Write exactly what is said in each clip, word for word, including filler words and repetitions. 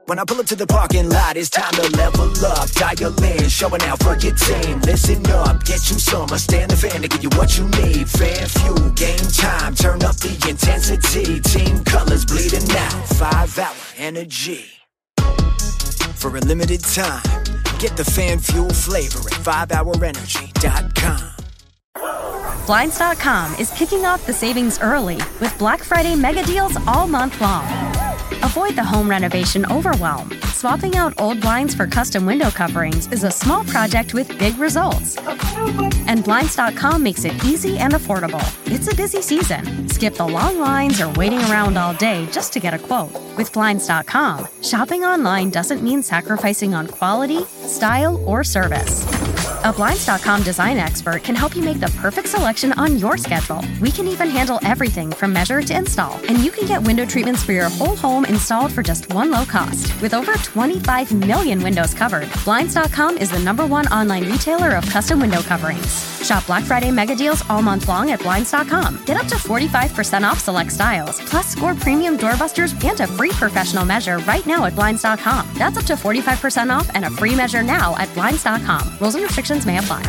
When I pull up to the parking lot, it's time to level up. Dial in, showing out for your team. Listen up, get you some. I stand the fan to give you what you need. Fan fuel, game time, turn up the intensity. Team colors bleeding out, five hour energy. For a limited time, get the fan fuel flavor at five hour energy dot com. Blinds dot com is kicking off the savings early with Black Friday mega deals all month long. Avoid the home renovation overwhelm. Swapping out old blinds for custom window coverings is a small project with big results. And Blinds dot com makes it easy and affordable. It's a busy season. Skip the long lines or waiting around all day just to get a quote. With Blinds dot com, shopping online doesn't mean sacrificing on quality, style, or service. A Blinds dot com design expert can help you make the perfect selection on your schedule. We can even handle everything from measure to install. And you can get window treatments for your whole home installed for just one low cost. With over twenty-five million windows covered, Blinds dot com is the number one online retailer of custom window coverings. Shop Black Friday mega deals all month long at Blinds dot com. Get up to forty-five percent off select styles, plus score premium doorbusters and a free professional measure right now at Blinds dot com. That's up to forty-five percent off and a free measure now at Blinds dot com. Rules and restrictions may apply.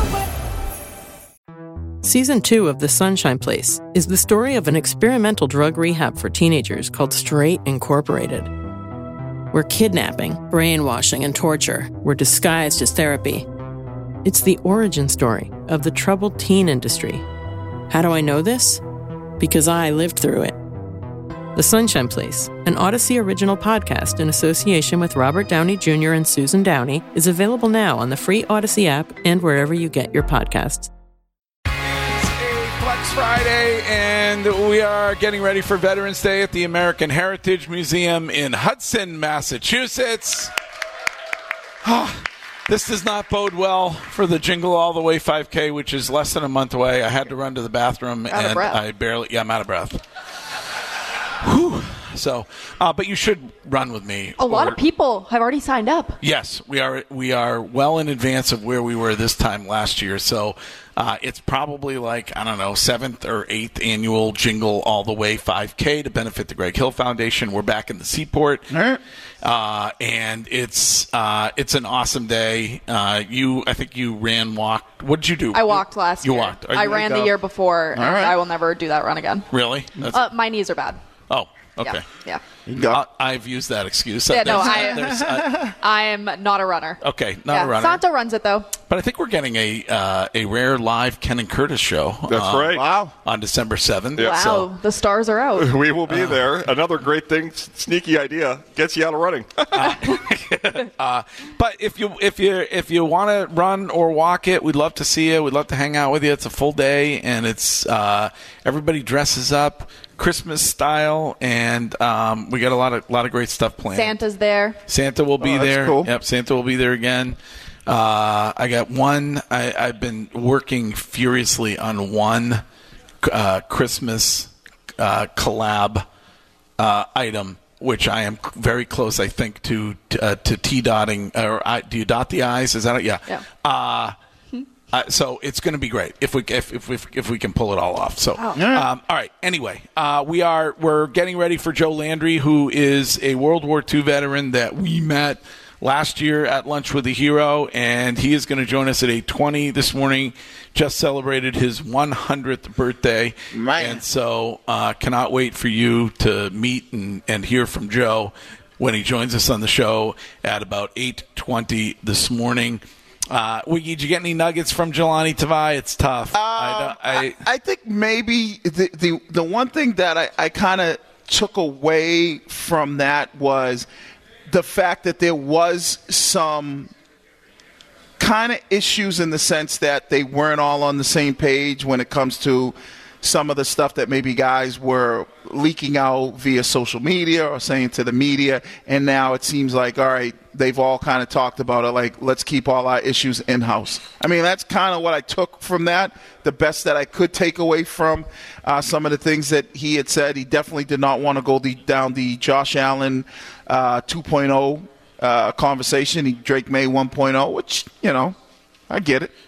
Season two of The Sunshine Place is the story of an experimental drug rehab for teenagers called Straight Incorporated, where kidnapping, brainwashing, and torture were disguised as therapy. It's the origin story of the troubled teen industry. How do I know this? Because I lived through it. The Sunshine Place, an Odyssey original podcast in association with Robert Downey Junior and Susan Downey, is available now on the free Odyssey app and wherever you get your podcasts. Flex Friday, and we are getting ready for Veterans Day at the American Heritage Museum in Hudson, Massachusetts. Oh, this does not bode well for the Jingle All the Way five K, which is less than a month away. I had to run to the bathroom, out and of breath. I barely, yeah, I'm out of breath. Whew. So, uh, but you should run with me. A lot or, of people have already signed up. Yes, we are. We are well in advance of where we were this time last year. So uh, it's probably like, I don't know, seventh or eighth annual Jingle All the Way five K to benefit the Greg Hill Foundation. We're back in the Seaport, uh, and it's uh, it's an awesome day. Uh, you, I think you ran, walked. What did you do? I walked last you year. You walked. Are I you ran the year before, and right. I will never do that run again. Really? That's, uh, my knees are bad. Oh. Okay. Yeah. yeah. Uh, I've used that excuse. Yeah, there's, no, I, there's, uh, I am not a runner. Okay, not yeah, a runner. Santo runs it, though. But I think we're getting a uh, a rare live Ken and Curtis show. That's uh, right. Wow. On December seventh. Yeah. Wow, So, the stars are out. We will be uh, there. Another great thing, sneaky idea, gets you out of running. uh, but if you if you if you want to run or walk it, we'd love to see you. We'd love to hang out with you. It's a full day, and it's uh, everybody dresses up Christmas style, and um, we got a lot of lot of great stuff planned. Santa's there. Santa will be oh, that's there. Cool. Yep, Santa will be there again. Uh, I got one. I, I've been working furiously on one uh, Christmas uh, collab uh, item, which I am very close, I think, to uh, to T-dotting. Or I, do you dot the I's? Is that it? Yeah. Yeah. Uh, Uh, so it's going to be great if we if if, if if we can pull it all off. So, oh. um, all right. Anyway, uh, we are we're getting ready for Joe Landry, who is a World War Two veteran that we met last year at Lunch with a Hero, and he is going to join us at eight twenty this morning. Just celebrated his one hundredth birthday, Man. and so uh, cannot wait for you to meet and, and hear from Joe when he joins us on the show at about eight twenty this morning. Uh, did you get any nuggets from Jelani Tavai? It's tough. Uh, I, I, I, I think maybe the the, the one thing that I, I kind of took away from that was the fact that there was some kind of issues in the sense that they weren't all on the same page when it comes to some of the stuff that maybe guys were leaking out via social media or saying to the media, and now it seems like, all right, they've all kind of talked about it, like, let's keep all our issues in-house. I mean, that's kind of what I took from that, the best that I could take away from uh, some of the things that he had said. He definitely did not want to go the, down the Josh Allen uh, two point oh uh, conversation, he, Drake May one point oh, which, you know, I get it.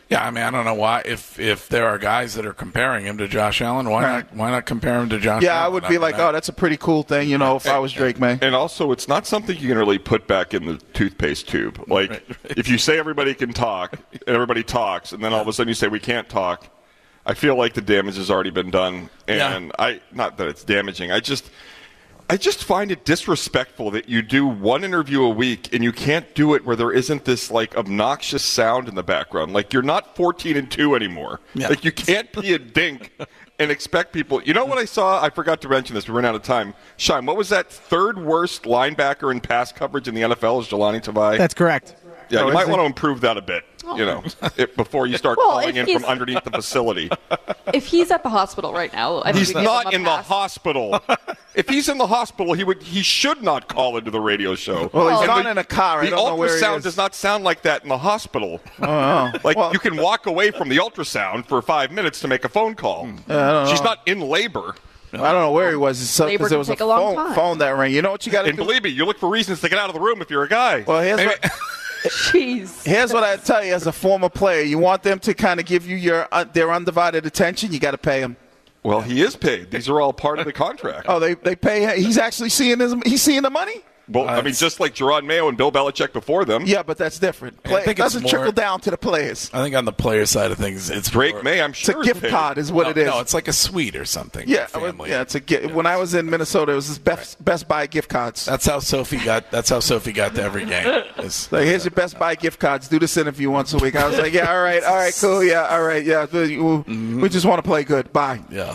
Yeah, I mean, I don't know why. If if there are guys that are comparing him to Josh Allen, why Right. not? Why not compare him to Josh? Yeah, Allen? I would be like, oh, that's a pretty cool thing, you know, if I was Drake May. And also, it's not something you can really put back in the toothpaste tube. Like, Right, right. if you say everybody can talk, and everybody talks, and then all of a sudden you say we can't talk, I feel like the damage has already been done. And Yeah. I, not that it's damaging, I just, I just find it disrespectful that you do one interview a week and you can't do it where there isn't this like obnoxious sound in the background. Like, you're not fourteen and two anymore. Yeah. Like, you can't be a dink and expect people. You know what I saw? I forgot to mention this. We ran out of time. Shine, what was that third worst linebacker in pass coverage in the N F L? Is Jelani Tavai? That's correct. Yeah, Oh, you is might it? want to improve that a bit. You know, it, before you start Well, calling if in he's- from underneath the facility. If he's at the hospital right now, I think He's we give him not a in the pass. hospital. If he's in the hospital, he would. He should not call into the radio show. Well, he's And not the- in a car. I The don't know where he ultrasound is. does not sound like that in the hospital. Oh, Like, well, you can walk away from the ultrasound for five minutes to make a phone call. She's not in labor. I don't know where he was. It's so- 'cause Labor there can was a take a long phone, time. phone that rang. You know what you got to And do? believe me, you look for reasons to get out of the room if you're a guy. Well, here's what, Jeez. here's what I tell you as a former player. You want them to kind of give you your uh, their undivided attention, you got to pay them. Well, he is paid. These are all part of the contract. Oh, they they pay. He's actually seeing his. He's seeing the money. Well, I mean, just like Gerard Mayo and Bill Belichick before them. Yeah, but that's different. Play, I think it it's doesn't more- trickle down to the players. I think on the player side of things, it's Drake more- May, I'm It's a sure, is gift paid. card, is what no, it is. No, it's like a suite or something. yeah, for family. yeah. It's a gift. When I was in Minnesota, it was this Best Best Buy gift cards. That's how Sophie got. That's how Sophie got to every game. It's- Like, here's your Best Buy gift cards. Do this interview once a week. I was like, yeah, all right, all right, cool, yeah, all right, yeah. We, we just want to play good. Bye. yeah.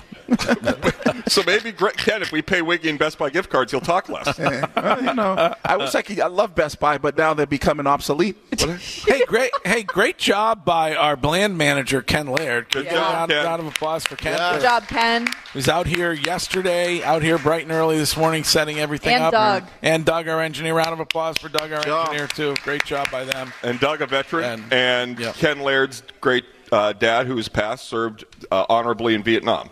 So maybe, Greg, Ken, if we pay Wiggy and Best Buy gift cards, he'll talk less. Well, you know, I wish I could. I love Best Buy, but now they're becoming obsolete. Hey, great! Hey, great job by our Bland manager Ken Laird. Good Give job, a round, Ken. round of applause for Ken. Good job, Ken. He was out here yesterday, out here bright and early this morning, setting everything And up. Doug. And Doug, our engineer. Round of applause for Doug, our Job. engineer, too. Great job by them. And Doug, a veteran, And- and, yeah. Ken Laird's great uh, dad, who's passed, served uh, honorably in Vietnam.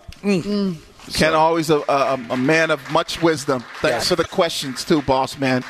Ken, always a, a, a man of much wisdom. Thanks for the questions, too, boss man.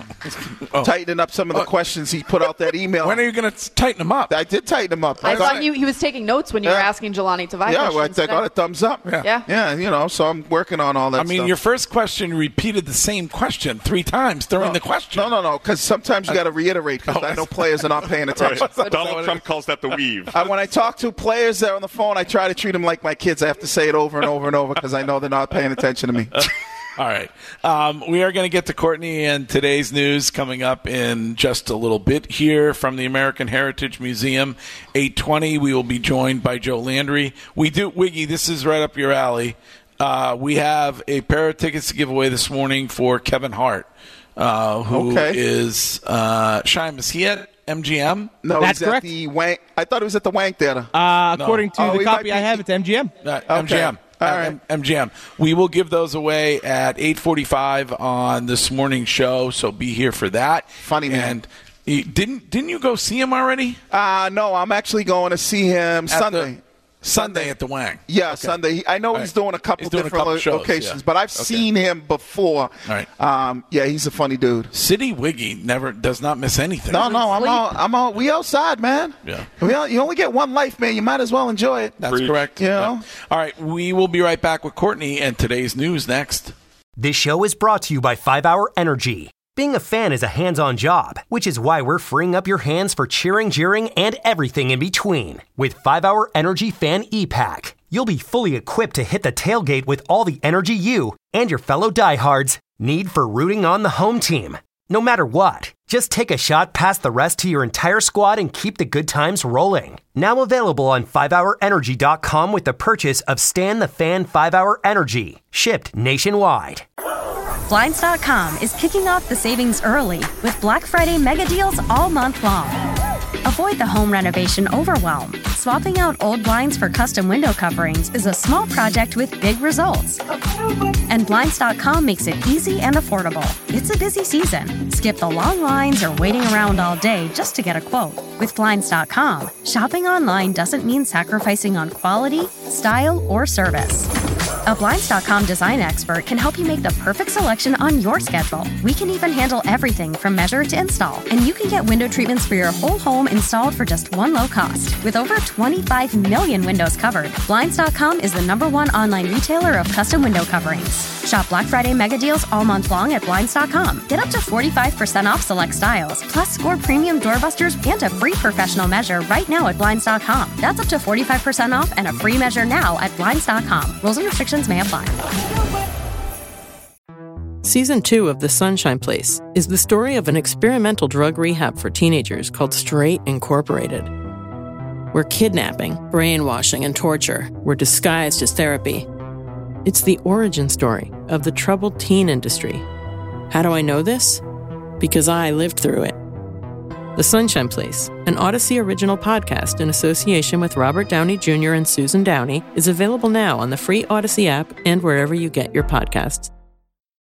Oh. Tightening up some of the questions he put out that email. When are you going to tighten them up? I did tighten them up. I got thought you, he was taking notes when you were Yeah. asking Jelani Tavai Yeah, well, I, questions. I got a thumbs up. Yeah. Yeah. Yeah, you know, so I'm working on all that I mean, stuff. your first question repeated the same question three times during the question. No, no, no, because sometimes you got to reiterate because Oh, I know players are not paying attention. Donald Trump calls that the weave. I, when I talk to players that are on the phone, I try to treat them like my kids. I have to say it over and over and over because I know they're not paying attention to me. All right. Um, we are going to get to Courtney and today's news coming up in just a little bit here from the American Heritage Museum. eight twenty, we will be joined by Joe Landry. We do, Wiggy, this is right up your alley. Uh, we have a pair of tickets to give away this morning for Kevin Hart, uh, who Okay. is, uh, Shime, is he at M G M? No, That's he's correct. at the Wank. I thought he was at the Wank Theater. Uh, according to Oh, the he copy might I be- have, it's M G M. Uh, M G M. All Uh, right. M- M G M. We will give those away at eight forty-five on this morning's show, so be here for that. Funny man. And he, didn't didn't you go see him already? Uh, no, I'm actually going to see him At Sunday. the- Sunday at the Wang. Yeah, Sunday. He- I know All he's right. doing a couple He's doing a different couple lo- shows, locations, yeah. but I've Okay. seen him before. All right. Um, yeah, he's a funny dude. City Wiggy never does not miss anything. No, no, I'm Sleep. all, I'm all, we outside, man. Yeah. We all, you only get one life, man. You might as well enjoy it. That's Preach. correct. You know? All right, we will be right back with Courtney and today's news next. This show is brought to you by five hour Energy. Being a fan is a hands-on job, which is why we're freeing up your hands for cheering, jeering, and everything in between. With five hour Energy Fan E-Pack, you'll be fully equipped to hit the tailgate with all the energy you and your fellow diehards need for rooting on the home team. No matter what, just take a shot past the rest to your entire squad and keep the good times rolling. Now available on five hour energy dot com with the purchase of Stan the Fan five hour Energy, shipped nationwide. Blinds dot com is kicking off the savings early with Black Friday mega deals all month long. Avoid the home renovation overwhelm. Swapping out old blinds for custom window coverings is a small project with big results. And Blinds dot com makes it easy and affordable. It's a busy season. Skip the long lines or waiting around all day just to get a quote. With Blinds dot com, shopping online doesn't mean sacrificing on quality, style, or service. A Blinds dot com design expert can help you make the perfect selection on your schedule. We can even handle everything from measure to install, and you can get window treatments for your whole home installed for just one low cost. With over twenty-five million windows covered, Blinds dot com is the number one online retailer of custom window coverings. Shop Black Friday mega deals all month long at Blinds dot com. Get up to forty-five percent off select styles, plus score premium doorbusters and a free professional measure right now at Blinds dot com. That's up to forty-five percent off and a free measure now at Blinds dot com. Rules and restrictions may apply. Season two of The Sunshine Place is the story of an experimental drug rehab for teenagers called Straight Incorporated, where kidnapping, brainwashing, and torture were disguised as therapy. It's the origin story of the troubled teen industry. How do I know this? Because I lived through it. The Sunshine Place, an Odyssey original podcast in association with Robert Downey Junior and Susan Downey, is available now on the free Odyssey app and wherever you get your podcasts.